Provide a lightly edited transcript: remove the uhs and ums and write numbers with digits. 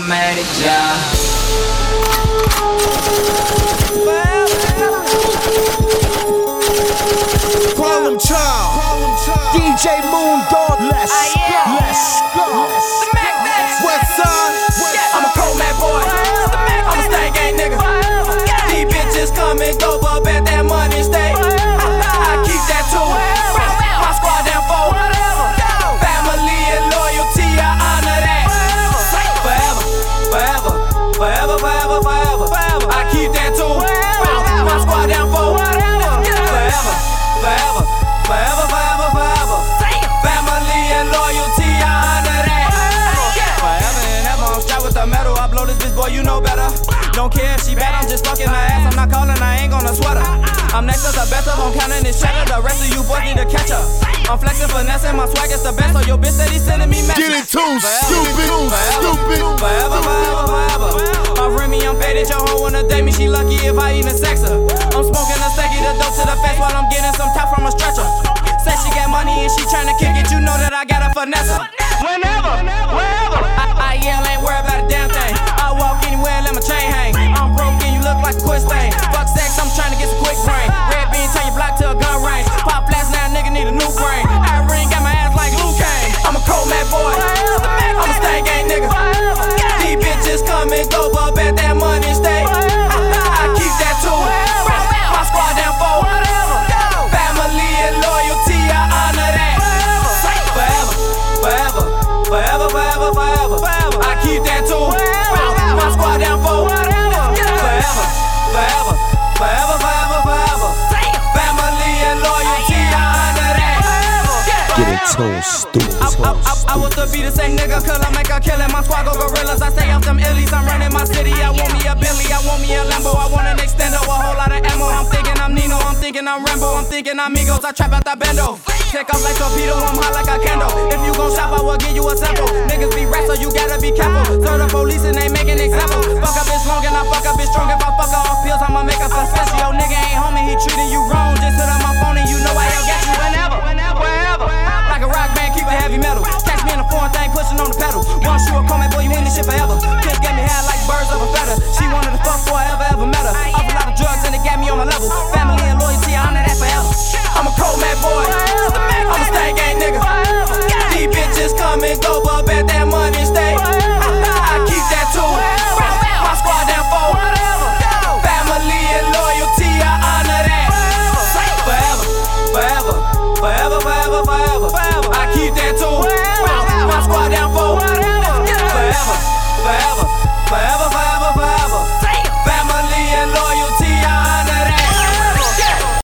I'm at it, yeah. Harlem Child, DJ Moondog, let's go. Westside, I'm a cold mad boy. I'm a stank gang nigga. These bitches come and go, but bet that money stay. I keep that too. My squad down for family and loyalty. I honor that. Forever, forever, forever, forever, forever. I keep that too. My squad down for forever, forever, forever, forever, forever. Family and loyalty. I honor that. Forever and ever. I'm strapped with the metal. I blow this bitch, boy, you know better. Don't care if she bad, I'm just fucking her ass. I'm not calling, I ain't gonna sweat her. I'm next to the best of, I'm counting this cheddar. The rest of you boys need to catch up. I'm flexing, finessing, my swag is the best. So your bitch said he sending me messages. get it too stupid, stupid. Forever, forever, forever. Offering me, I'm faded, your hoe wanna date me. She lucky if I even sex her. I'm smoking a sticky, the dope to the face while I'm getting some top from a stretcher. Said she got money and she tryna kick it, you know that I got a finesse her. Whenever, wherever. I yell, ain't worried about a damn thing. I walk anywhere and let my chain hang. I'm broke and you look like a quiz thing. Fuck sex, I'm tryna get some quick brain. Red bean, turn your block to a gun range. Pop flash now, nigga need a new brain. I ring, got my ass like Luke Kane. I'm a cold mad boy. I'm a stank gang nigga. These bitches come and go, but bet that money stay. I keep that too. My squad down for family and loyalty. I honor that. Forever, forever, forever, forever, forever. I keep that too. My squad down for forever, forever, forever, forever, forever. Family and loyalty. I honor that. Get it too stupid. I was to be the same nigga, cause I make a killing. My squad go gorillas, I stay off them illies. I'm running my city, I want me a Bentley, I want me a Lambo, I want an extendo, a whole lot of ammo. I'm thinking I'm Nino, I'm thinking I'm Rambo, I'm thinking I'm Migos, I trap out that bando. Take off like torpedo, I'm hot like a candle. If you gon' shop, I will give you a sample. Niggas be rats, so you gotta be careful. Throw the police and they make an example. Fuck a bitch long and I fuck a bitch strong. If I fuck her off pills, I'ma make her success.